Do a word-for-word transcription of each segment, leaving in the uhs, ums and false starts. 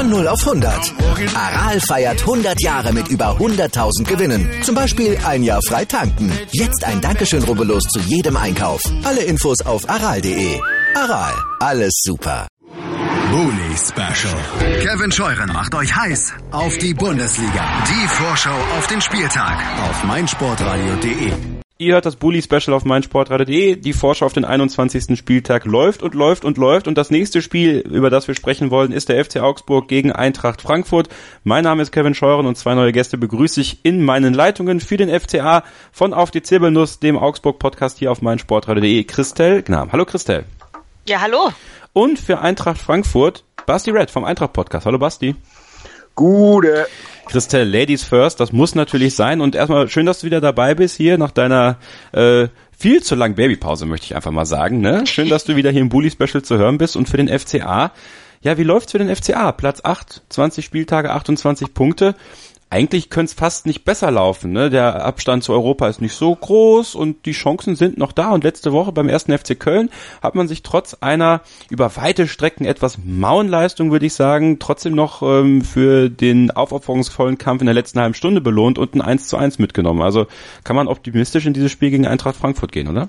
Von null auf hundert. Aral feiert hundert Jahre mit über hunderttausend Gewinnen. Zum Beispiel ein Jahr frei tanken. Jetzt ein Dankeschön, rubbellos zu jedem Einkauf. Alle Infos auf aral punkt de. Aral, alles super. Bully Special. Kevin Scheuren macht euch heiß auf die Bundesliga. Die Vorschau auf den Spieltag auf meinsportradio punkt de. Ihr hört das Bully Special auf meinsportradio punkt de. Die Vorschau auf den einundzwanzigsten Spieltag läuft und läuft und läuft. Und das nächste Spiel, über das wir sprechen wollen, ist der F C Augsburg gegen Eintracht Frankfurt. Mein Name ist Kevin Scheuren und zwei neue Gäste begrüße ich in meinen Leitungen für den F C A von Auf die Zirbelnuss, dem Augsburg-Podcast hier auf meinsportradio punkt de. Christel Gnam. Hallo Christel. Ja, hallo. Und für Eintracht Frankfurt, Basti Red vom Eintracht-Podcast. Hallo Basti. Gute. Christel, Ladies first, das muss natürlich sein. Und erstmal schön, dass du wieder dabei bist hier nach deiner äh, viel zu langen Babypause, möchte ich einfach mal sagen. Ne? Schön, dass du wieder hier im Bully-Special zu hören bist. Und für den F C A, ja, wie läuft's für den F C A? Platz acht, zwanzig Spieltage, achtundzwanzig Punkte. Eigentlich könnte es fast nicht besser laufen, ne? Der Abstand zu Europa ist nicht so groß und die Chancen sind noch da. Und letzte Woche beim ersten F C Köln hat man sich trotz einer über weite Strecken etwas mauen Leistung, würde ich sagen, trotzdem noch ähm, für den aufopferungsvollen Kampf in der letzten halben Stunde belohnt und ein eins zu eins mitgenommen. Also kann man optimistisch in dieses Spiel gegen Eintracht Frankfurt gehen, oder?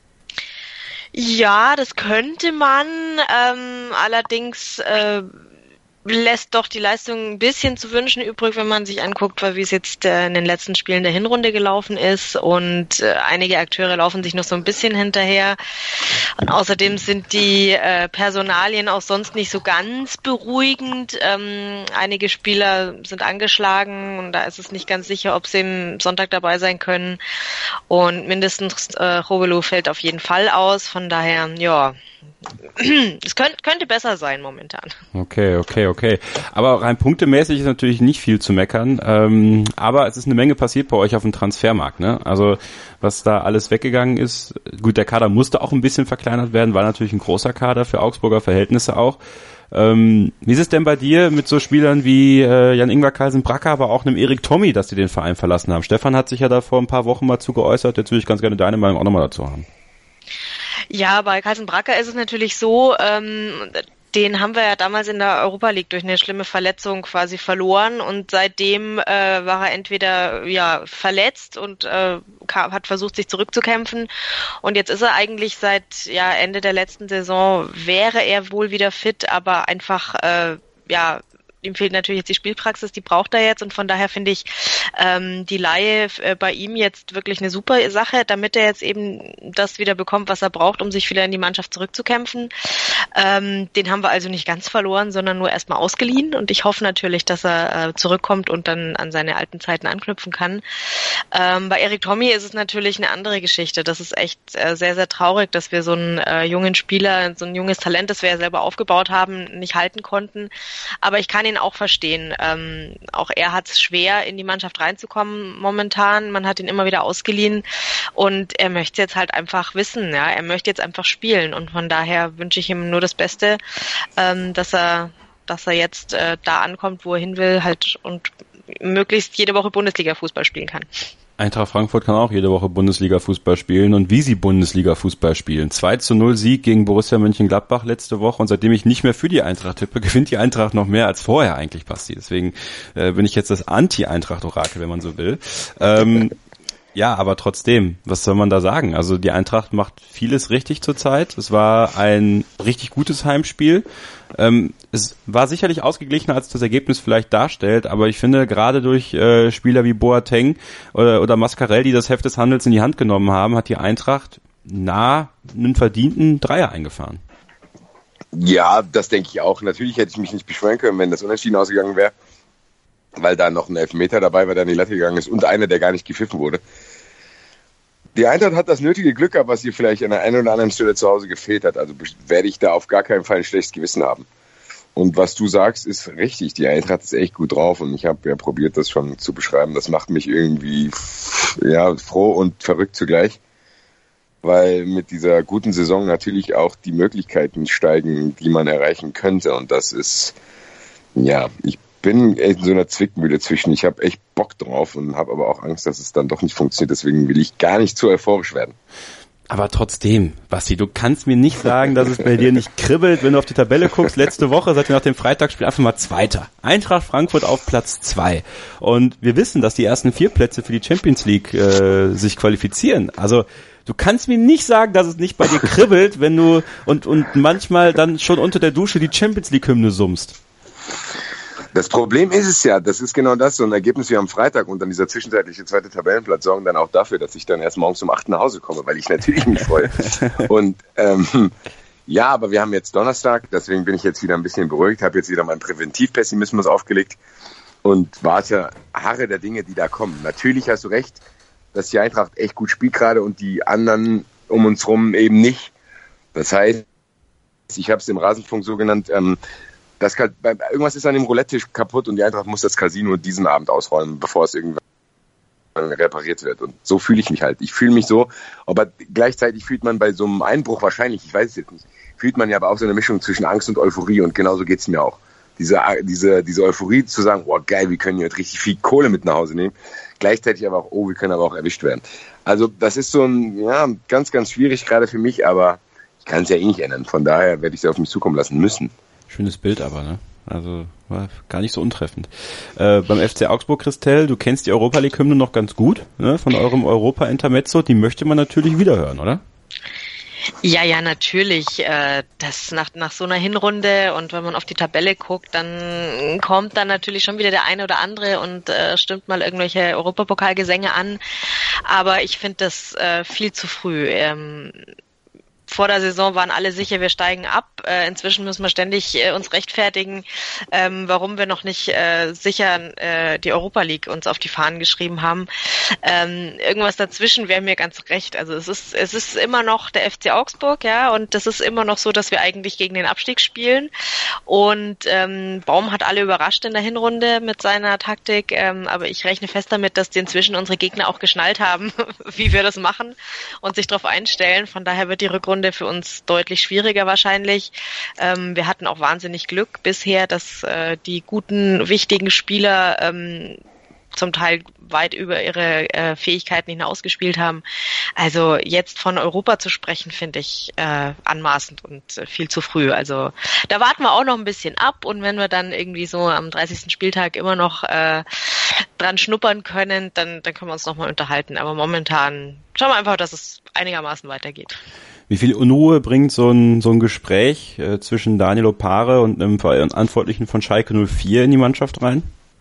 Ja, das könnte man. Ähm, allerdings äh, lässt doch die Leistung ein bisschen zu wünschen übrig, wenn man sich anguckt, wie es jetzt äh, in den letzten Spielen der Hinrunde gelaufen ist, und äh, einige Akteure laufen sich noch so ein bisschen hinterher, und außerdem sind die äh, Personalien auch sonst nicht so ganz beruhigend. Ähm, einige Spieler sind angeschlagen und da ist es nicht ganz sicher, ob sie am Sonntag dabei sein können, und mindestens äh, Robelu fällt auf jeden Fall aus, von daher, ja, es könnte, könnte besser sein momentan. Okay, okay, okay. Aber rein punktemäßig ist natürlich nicht viel zu meckern. Ähm, aber es ist eine Menge passiert bei euch auf dem Transfermarkt, ne? Also was da alles weggegangen ist. Gut, der Kader musste auch ein bisschen verkleinert werden, war natürlich ein großer Kader für Augsburger Verhältnisse auch. Ähm, wie ist es denn bei dir mit so Spielern wie äh, Jan-Ingwer Kaisenbracker, aber auch einem Erik Tommy, dass die den Verein verlassen haben? Stefan hat sich ja da vor ein paar Wochen mal zu geäußert. Jetzt würde ich ganz gerne deine Meinung auch nochmal dazu haben. Ja, bei Kaisenbracker ist es natürlich so, ähm, den haben wir ja damals in der Europa League durch eine schlimme Verletzung quasi verloren, und seitdem äh, war er entweder ja verletzt und äh, hat versucht, sich zurückzukämpfen, und jetzt ist er eigentlich seit ja Ende der letzten Saison, wäre er wohl wieder fit, aber einfach äh, ja ihm fehlt natürlich jetzt die Spielpraxis, die braucht er jetzt, und von daher finde ich ähm, die Leihe äh, bei ihm jetzt wirklich eine super Sache, damit er jetzt eben das wieder bekommt, was er braucht, um sich wieder in die Mannschaft zurückzukämpfen. Ähm, den haben wir also nicht ganz verloren, sondern nur erstmal ausgeliehen, und ich hoffe natürlich, dass er äh, zurückkommt und dann an seine alten Zeiten anknüpfen kann. Ähm, bei Erik Tommy ist es natürlich eine andere Geschichte. Das ist echt äh, sehr, sehr traurig, dass wir so einen äh, jungen Spieler, so ein junges Talent, das wir ja selber aufgebaut haben, nicht halten konnten. Aber ich kann ihn auch verstehen. Ähm, auch er hat es schwer, in die Mannschaft reinzukommen momentan. Man hat ihn immer wieder ausgeliehen, und er möchte jetzt halt einfach wissen, ja, er möchte jetzt einfach spielen, und von daher wünsche ich ihm nur das Beste, ähm, dass er, dass er jetzt äh, da ankommt, wo er hin will, halt, und möglichst jede Woche Bundesliga-Fußball spielen kann. Eintracht Frankfurt kann auch jede Woche Bundesliga-Fußball spielen, und wie sie Bundesliga-Fußball spielen. zwei zu null Sieg gegen Borussia Mönchengladbach letzte Woche, und seitdem ich nicht mehr für die Eintracht tippe, gewinnt die Eintracht noch mehr als vorher eigentlich, Basti. Deswegen äh, bin ich jetzt das Anti-Eintracht-Orakel, wenn man so will. Ähm, ja, aber trotzdem, was soll man da sagen? Also die Eintracht macht vieles richtig zurzeit. Es war ein richtig gutes Heimspiel. Ähm, es war sicherlich ausgeglichener, als das Ergebnis vielleicht darstellt, aber ich finde, gerade durch äh, Spieler wie Boateng oder, oder Mascarell, die das Heft des Handels in die Hand genommen haben, hat die Eintracht nah einen verdienten Dreier eingefahren. Ja, das denke ich auch. Natürlich hätte ich mich nicht beschweren können, wenn das unentschieden ausgegangen wäre, weil da noch ein Elfmeter dabei war, der an die Latte gegangen ist, und einer, der gar nicht gepfiffen wurde. Die Eintracht hat das nötige Glück gehabt, was ihr vielleicht an der einen oder anderen Stelle zu Hause gefehlt hat. Also werde ich da auf gar keinen Fall ein schlechtes Gewissen haben. Und was du sagst, ist richtig. Die Eintracht ist echt gut drauf, und ich habe ja probiert, das schon zu beschreiben. Das macht mich irgendwie ja froh und verrückt zugleich, weil mit dieser guten Saison natürlich auch die Möglichkeiten steigen, die man erreichen könnte. Und das ist, ja, ich bin echt in so einer Zwickmühle zwischen. Ich habe echt Bock drauf und habe aber auch Angst, dass es dann doch nicht funktioniert. Deswegen will ich gar nicht zu euphorisch werden. Aber trotzdem, Basti, du kannst mir nicht sagen, dass es bei dir nicht kribbelt, wenn du auf die Tabelle guckst. Letzte Woche seid ihr nach dem Freitagsspiel einfach mal Zweiter. Eintracht Frankfurt auf Platz zwei. Und wir wissen, dass die ersten vier Plätze für die Champions League äh, sich qualifizieren. Also du kannst mir nicht sagen, dass es nicht bei dir kribbelt, wenn du und und manchmal dann schon unter der Dusche die Champions League-Hymne summst. Das Problem ist es ja, das ist genau das, so ein Ergebnis wie am Freitag und dann dieser zwischenzeitliche zweite Tabellenplatz sorgen dann auch dafür, dass ich dann erst morgens um acht nach Hause komme, weil ich natürlich mich freue. Und ähm, ja, aber wir haben jetzt Donnerstag, deswegen bin ich jetzt wieder ein bisschen beruhigt, habe jetzt wieder meinen Präventivpessimismus aufgelegt und warte, harre der Dinge, die da kommen. Natürlich hast du recht, dass die Eintracht echt gut spielt gerade und die anderen um uns rum eben nicht. Das heißt, ich habe es im Rasenfunk so genannt, ähm, Das, irgendwas ist an dem Roulette-Tisch kaputt und die Eintracht muss das Casino diesen Abend ausräumen, bevor es irgendwann repariert wird. Und so fühle ich mich halt. Ich fühle mich so, aber gleichzeitig fühlt man bei so einem Einbruch wahrscheinlich, ich weiß es jetzt nicht, fühlt man ja aber auch so eine Mischung zwischen Angst und Euphorie und genauso geht es mir auch. Diese, diese, diese Euphorie zu sagen, oh geil, wir können jetzt richtig viel Kohle mit nach Hause nehmen. Gleichzeitig aber auch, oh, wir können aber auch erwischt werden. Also das ist so ein, ja, ganz, ganz schwierig gerade für mich, aber ich kann es ja eh nicht ändern. Von daher werde ich es auf mich zukommen lassen müssen. Schönes Bild aber, ne? Also war gar nicht so untreffend. Äh, beim F C Augsburg, Christel, du kennst die Europa League-Hymne noch ganz gut, ne? Von eurem Europa-Intermezzo. Die möchte man natürlich wiederhören, oder? Ja, ja, natürlich. Äh, das nach, nach so einer Hinrunde und wenn man auf die Tabelle guckt, dann kommt dann natürlich schon wieder der eine oder andere und äh, stimmt mal irgendwelche Europapokalgesänge an. Aber ich finde das äh, viel zu früh. Ähm, Vor der Saison waren alle sicher, wir steigen ab. Äh, inzwischen müssen wir ständig äh, uns rechtfertigen, ähm, warum wir noch nicht äh, sicher äh, die Europa League uns auf die Fahnen geschrieben haben. Ähm, irgendwas dazwischen wäre mir ganz recht. Also es ist es ist immer noch der F C Augsburg, ja, und das ist immer noch so, dass wir eigentlich gegen den Abstieg spielen. Und ähm, Baum hat alle überrascht in der Hinrunde mit seiner Taktik, ähm, aber ich rechne fest damit, dass die inzwischen unsere Gegner auch geschnallt haben, wie wir das machen und sich darauf einstellen. Von daher wird die Rückrunde für uns deutlich schwieriger wahrscheinlich. Ähm, wir hatten auch wahnsinnig Glück bisher, dass äh, die guten, wichtigen Spieler ähm, zum Teil weit über ihre äh, Fähigkeiten hinausgespielt haben. Also jetzt von Europa zu sprechen, finde ich äh, anmaßend und äh, viel zu früh. Also da warten wir auch noch ein bisschen ab und wenn wir dann irgendwie so am dreißigsten Spieltag immer noch äh, dran schnuppern können, dann, dann können wir uns nochmal unterhalten. Aber momentan schauen wir einfach, dass es einigermaßen weitergeht. Wie viel Unruhe bringt so ein, so ein Gespräch äh, zwischen Daniel Opare und einem Verantwortlichen von Schalke null vier in die Mannschaft rein?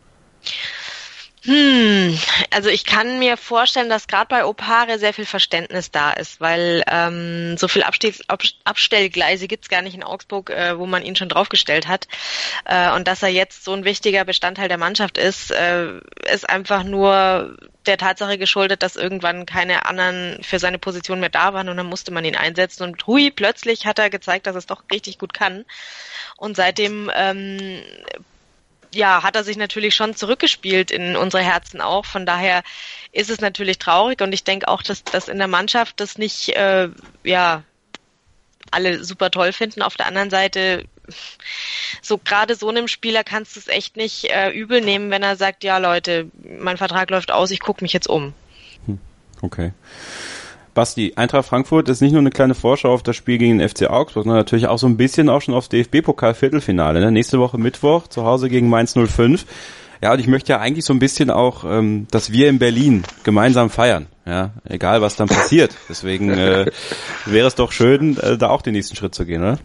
Hm, also ich kann mir vorstellen, dass gerade bei Opare sehr viel Verständnis da ist, weil ähm, so viel Abstiegs, Ab, Abstellgleise gibt's gar nicht in Augsburg, äh, wo man ihn schon draufgestellt hat. Äh, und dass er jetzt so ein wichtiger Bestandteil der Mannschaft ist, äh, ist einfach nur der Tatsache geschuldet, dass irgendwann keine anderen für seine Position mehr da waren und dann musste man ihn einsetzen. Und hui, plötzlich hat er gezeigt, dass er es doch richtig gut kann. Und seitdem ähm, ja, hat er sich natürlich schon zurückgespielt in unsere Herzen auch. Von daher ist es natürlich traurig und ich denke auch, dass, dass in der Mannschaft das nicht, äh, ja, alle super toll finden. Auf der anderen Seite, so gerade so einem Spieler kannst du es echt nicht äh, übel nehmen, wenn er sagt, ja Leute, mein Vertrag läuft aus, ich gucke mich jetzt um. Okay. Basti, Eintracht Frankfurt ist nicht nur eine kleine Vorschau auf das Spiel gegen den F C Augsburg, sondern natürlich auch so ein bisschen auch schon aufs D F B-Pokal-Viertelfinale. Ne? Nächste Woche Mittwoch, zu Hause gegen Mainz null fünf. Ja, und ich möchte ja eigentlich so ein bisschen auch, ähm, dass wir in Berlin gemeinsam feiern. Ja, egal was dann passiert. Deswegen äh, wäre es doch schön, äh, da auch den nächsten Schritt zu gehen, oder?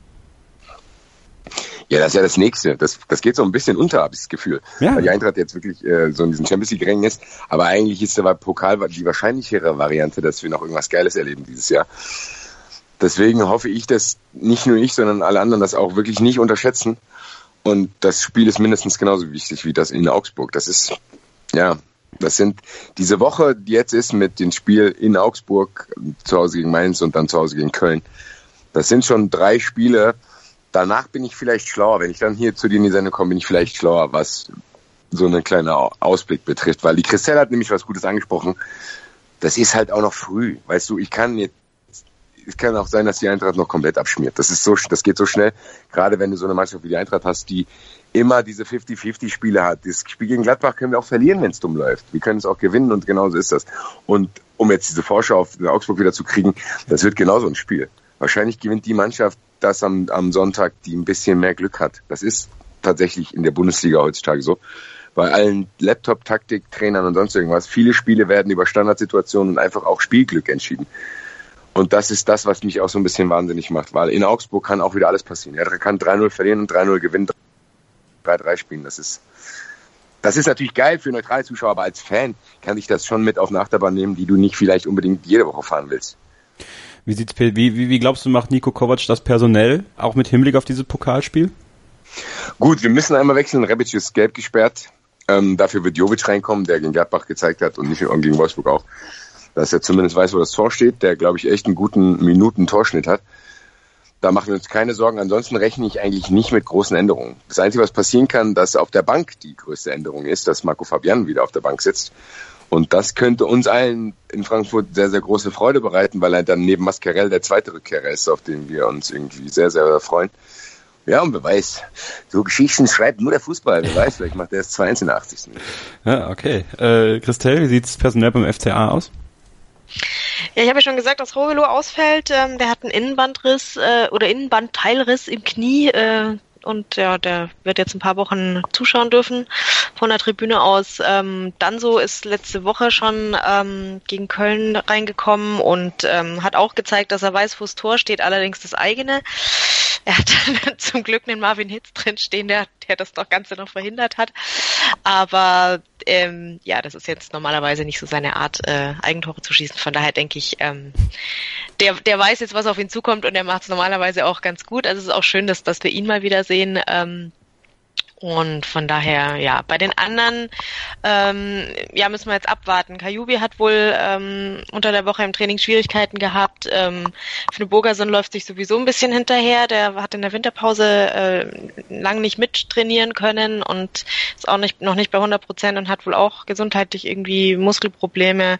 Ja, das ist ja das Nächste. Das, das geht so ein bisschen unter, habe ich das Gefühl. Ja. Weil die Eintracht jetzt wirklich äh, so in diesen Champions League-Rängen ist. Aber eigentlich ist der Pokal die wahrscheinlichere Variante, dass wir noch irgendwas Geiles erleben dieses Jahr. Deswegen hoffe ich, dass nicht nur ich, sondern alle anderen das auch wirklich nicht unterschätzen. Und das Spiel ist mindestens genauso wichtig wie das in Augsburg. Das ist, ja, das sind diese Woche, die jetzt ist mit dem Spiel in Augsburg, zu Hause gegen Mainz und dann zu Hause gegen Köln. Das sind schon drei Spiele. Danach bin ich vielleicht schlauer. Wenn ich dann hier zu dir in die Sendung komme, bin ich vielleicht schlauer, was so einen kleinen Ausblick betrifft. Weil die Christelle hat nämlich was Gutes angesprochen. Das ist halt auch noch früh. Weißt du, ich kann jetzt, es kann auch sein, dass die Eintracht noch komplett abschmiert. Das ist so, das geht so schnell. Gerade wenn du so eine Mannschaft wie die Eintracht hast, die immer diese fünfzig fünfzig Spiele hat. Das Spiel gegen Gladbach können wir auch verlieren, wenn es dumm läuft. Wir können es auch gewinnen und genauso ist das. Und um jetzt diese Vorschau auf Augsburg wieder zu kriegen, das wird genauso ein Spiel. Wahrscheinlich gewinnt die Mannschaft das am, am Sonntag, die ein bisschen mehr Glück hat. Das ist tatsächlich in der Bundesliga heutzutage so. Bei allen Laptop-Taktik-Trainern und sonst irgendwas, viele Spiele werden über Standardsituationen und einfach auch Spielglück entschieden. Und das ist das, was mich auch so ein bisschen wahnsinnig macht, weil in Augsburg kann auch wieder alles passieren. Er kann drei null verlieren und drei null gewinnen, drei drei spielen. Das ist, das ist natürlich geil für neutrale Zuschauer, aber als Fan kann ich das schon mit auf eine Achterbahn nehmen, die du nicht vielleicht unbedingt jede Woche fahren willst. Wie sieht's, wie, wie, wie glaubst du, macht Niko Kovac das personell, auch mit Hinblick auf dieses Pokalspiel? Gut, wir müssen einmal wechseln. Rebic ist gelb gesperrt. Ähm, dafür wird Jovic reinkommen, der gegen Gladbach gezeigt hat und nicht nur gegen Wolfsburg auch, dass er zumindest weiß, wo das Tor steht, der, glaube ich, echt einen guten Minuten-Torschnitt hat. Da machen wir uns keine Sorgen. Ansonsten rechne ich eigentlich nicht mit großen Änderungen. Das Einzige, was passieren kann, dass auf der Bank die größte Änderung ist, dass Marco Fabian wieder auf der Bank sitzt. Und das könnte uns allen in Frankfurt sehr, sehr große Freude bereiten, weil er dann neben Mascarell der zweite Rückkehrer ist, auf den wir uns irgendwie sehr, sehr freuen. Ja, und wer weiß, so Geschichten schreibt nur der Fußball. Wer weiß, vielleicht macht der es zwei eins in der achtzigsten Ja, okay. Äh, Christel, wie sieht's personell beim F C A aus? Ja, ich habe ja schon gesagt, dass Rovelo ausfällt. Ähm, der hat einen Innenbandriss äh, oder Innenbandteilriss im Knie. Äh, und ja, der wird jetzt ein paar Wochen zuschauen dürfen von der Tribüne aus. Ähm, Danso ist letzte Woche schon ähm, gegen Köln reingekommen und ähm, hat auch gezeigt, dass er weiß, wo's Tor steht, allerdings das eigene. Er hat zum Glück einen Marvin Hitz drin stehen, der, der das doch Ganze noch verhindert hat. Aber ähm, ja, das ist jetzt normalerweise nicht so seine Art, äh, Eigentore zu schießen. Von daher denke ich, ähm, der, der weiß jetzt, was auf ihn zukommt und er macht es normalerweise auch ganz gut. Also es ist auch schön, dass, dass wir ihn mal wieder sehen. Ähm, Und von daher, ja, bei den anderen, ähm, ja, müssen wir jetzt abwarten. Kajubi hat wohl ähm, unter der Woche im Training Schwierigkeiten gehabt. Ähm, Finn Bogerson läuft sich sowieso ein bisschen hinterher. Der hat in der Winterpause äh, lang nicht mittrainieren können und ist auch nicht, noch nicht bei hundert Prozent und hat wohl auch gesundheitlich irgendwie Muskelprobleme.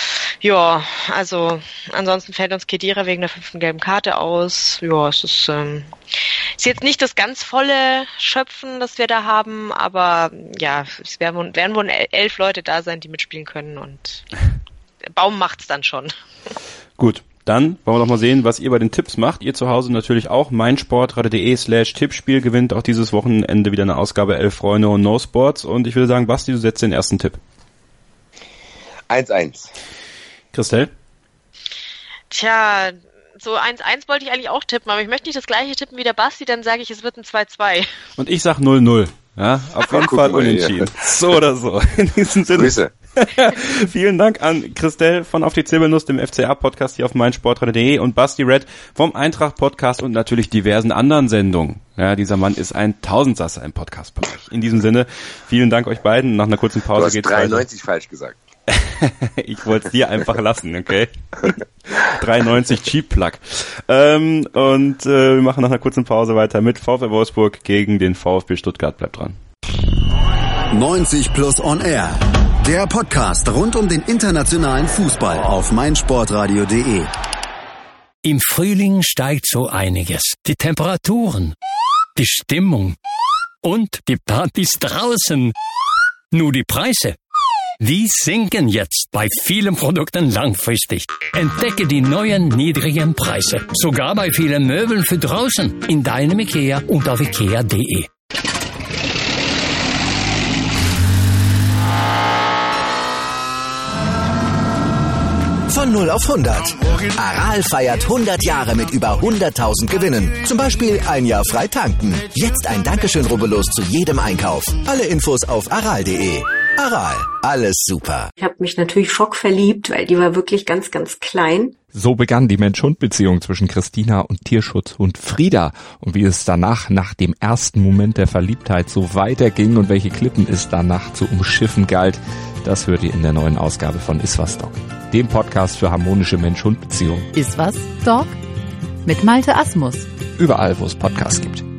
Ja, also ansonsten fällt uns Khedira wegen der fünften gelben Karte aus. Ja, es ist, ähm, ist jetzt nicht das ganz volle Schöpfen, das wir da haben, aber ja, es werden, werden wohl elf Leute da sein, die mitspielen können und der Baum macht's dann schon. Gut, dann wollen wir doch mal sehen, was ihr bei den Tipps macht. Ihr zu Hause natürlich auch. meinsportradio.de slash Tippspiel gewinnt auch dieses Wochenende wieder eine Ausgabe Elf Freunde und No Sports und ich würde sagen, Basti, du setzt den ersten Tipp. eins eins. Christel? Tja, so eins eins wollte ich eigentlich auch tippen, aber ich möchte nicht das gleiche tippen wie der Basti, dann sage ich, es wird ein zwei zwei. Und ich sag null null. Ja, auf jeden Guck Fall mal, unentschieden. ja. So oder so. In diesem Sinne. Grüße. Vielen Dank an Christel von Auf die Zirbelnuss, dem F C A-Podcast hier auf meinsportradio.de und Basti Red vom Eintracht-Podcast und natürlich diversen anderen Sendungen. Ja, dieser Mann ist ein Tausendsasser im Podcast-Bereich. In diesem Sinne, vielen Dank euch beiden. Nach einer kurzen Pause du hast geht's dreiundneunzig weiter. Falsch gesagt. Ich wollte es dir einfach lassen, okay? dreiundneunzig Cheap Plug. Ähm, und äh, wir machen nach einer kurzen Pause weiter mit VfL Wolfsburg gegen den VfB Stuttgart. Bleibt dran. neunzig plus on air. Der Podcast rund um den internationalen Fußball auf meinsportradio.de. Im Frühling steigt so einiges. Die Temperaturen, die Stimmung und die Partys draußen. Nur die Preise, die sinken jetzt bei vielen Produkten langfristig. Entdecke die neuen niedrigen Preise. Sogar bei vielen Möbeln für draußen. In deinem IKEA und auf ikea punkt de. Von null auf hundert. Aral feiert hundert Jahre mit über hunderttausend Gewinnen. Zum Beispiel ein Jahr frei tanken. Jetzt ein Dankeschön, rubbellos zu jedem Einkauf. Alle Infos auf aral punkt de. Aral, alles super. Ich habe mich natürlich schockverliebt, weil die war wirklich ganz, ganz klein. So begann die Mensch-Hund-Beziehung zwischen Christina und Tierschutzhund Frieda. Und wie es danach, nach dem ersten Moment der Verliebtheit, so weiterging und welche Klippen es danach zu umschiffen galt, das hört ihr in der neuen Ausgabe von Iswas Dog, dem Podcast für harmonische Mensch-Hund-Beziehungen. Iswas Dog mit Malte Asmus. Überall, wo es Podcasts gibt.